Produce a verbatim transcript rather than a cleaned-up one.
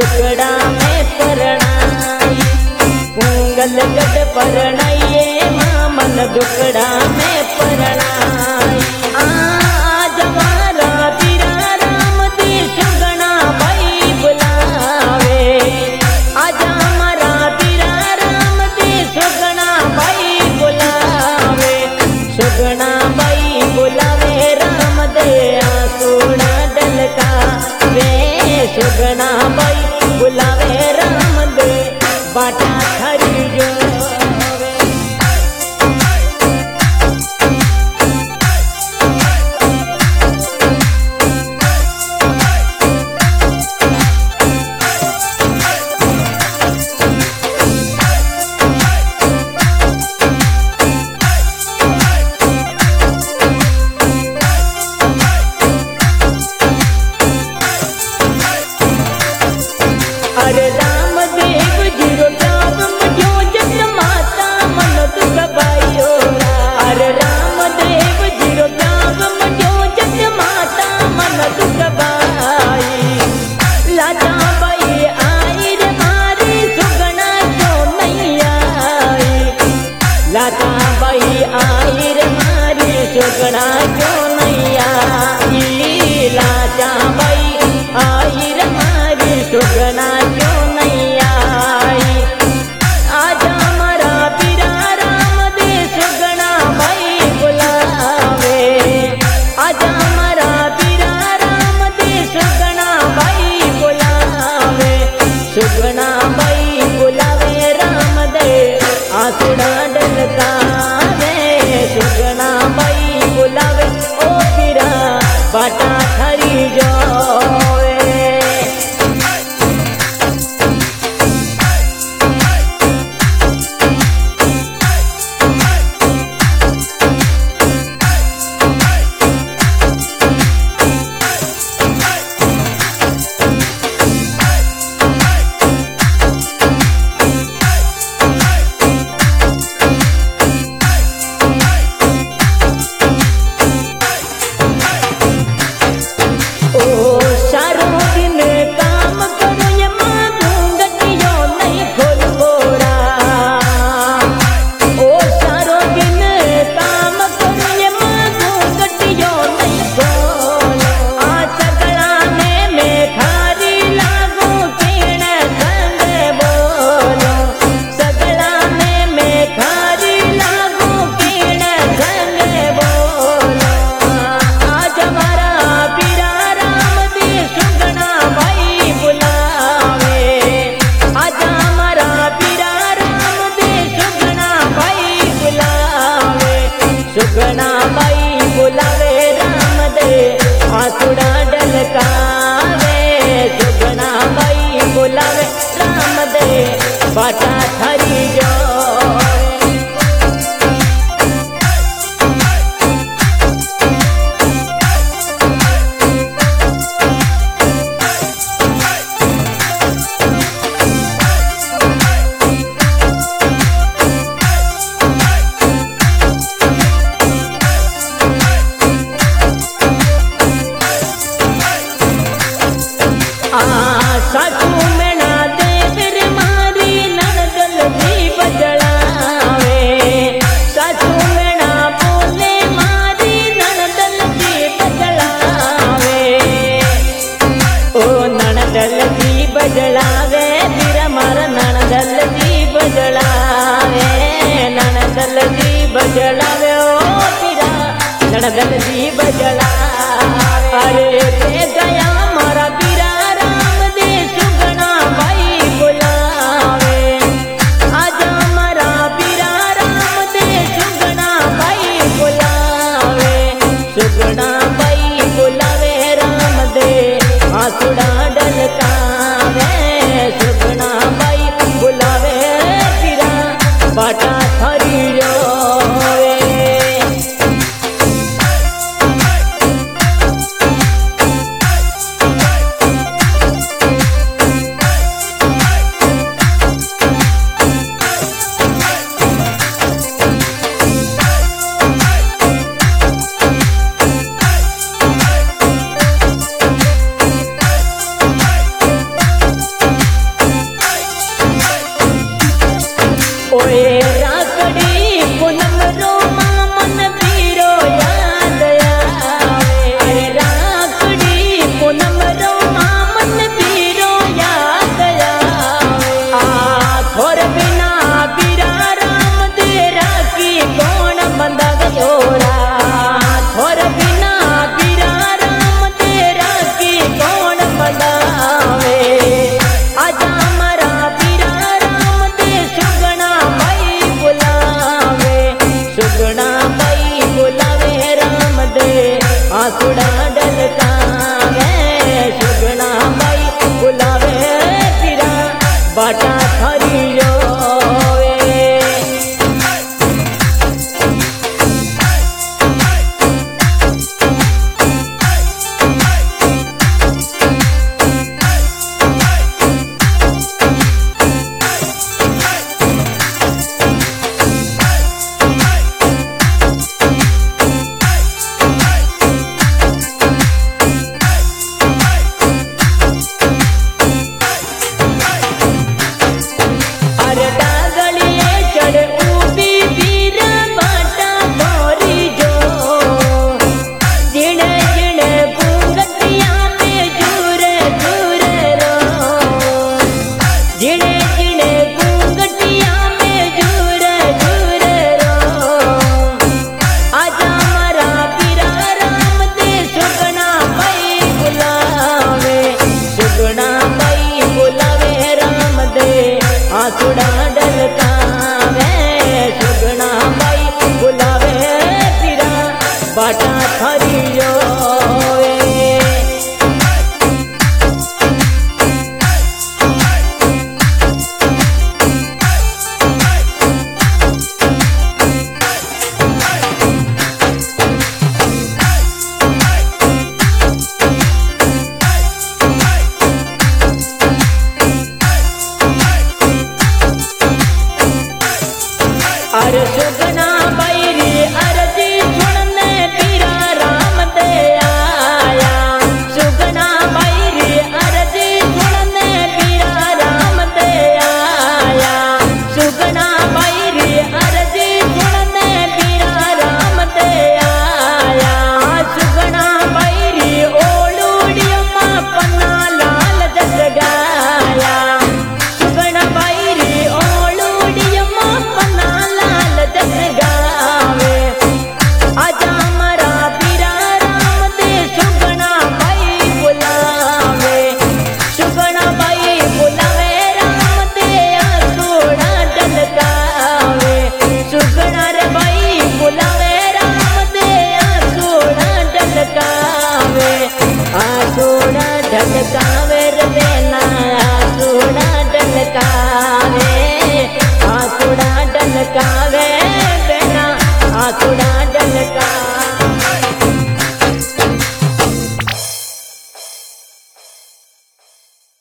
दुकड़ा में परणाई पूंगल गढ़ परणाइए माँ मन दुकड़ा में परणाई। आज हमारा पीरा राम दी सुगना भाई बुलावे आज हमारा पीरा राम दी सुगना भाई बुलावे सुगना भाई बुलावे राम दे आंसुना डलका वे सुगना भाई बुलावे राम दे बाटा खरी जो अरे राम देव जीरो जाब मुझो जग माता मन दुख बाइयो अरे राम देव जीरो जाब मुझो जग माता मन दुख बाई लाजा बाई आई रे मारी सुगना जो नहीं आई लाजा बाई आई रे मारी सुगना जो नहीं आई लाजा बाई आई रे मारी सुगना क्यों नहीं आई। आज हमारा पीरा राम दे सुगना भाई बुलावे आज हमारा पीरा राम दे सुगना भाई बुलावे सुगना भाई बुलावे राम दे आंसुड़ा डलकावे सुगना भाई बुलावे ओ पीरा बाटा खरी जोवे। बाटा थरी रोवे। आसुड़ा डलकावे सुगना बाई बुलावे पीरा बाटा थरी रोवे। अरे सुगना बैरी अरजी सुनने पीरा राम दे आया। सुगना बैरी अरजी सुनने पीरा राम दे आया। सुगना बैरी अरजी सुनने पीरा राम दे आया। सुगना बैरी ओलूडियम्मा पन्ना लाल जस गाया। सुगना बैरी ओलूडियम्मा पन्ना जस गावे आजा मरा पीरा राम दे सुगना बाई बुलावे। सुगना बाई बुलावे राम दे आसुड़ा डलकावे। सुगना रे बाई बुलावे राम दे आसुड़ा डलकावे। आसुड़ा डलकावे रे बेना आसुड़ा डलकावे। आसुड़ा डलकावे आसुड़ा डलका।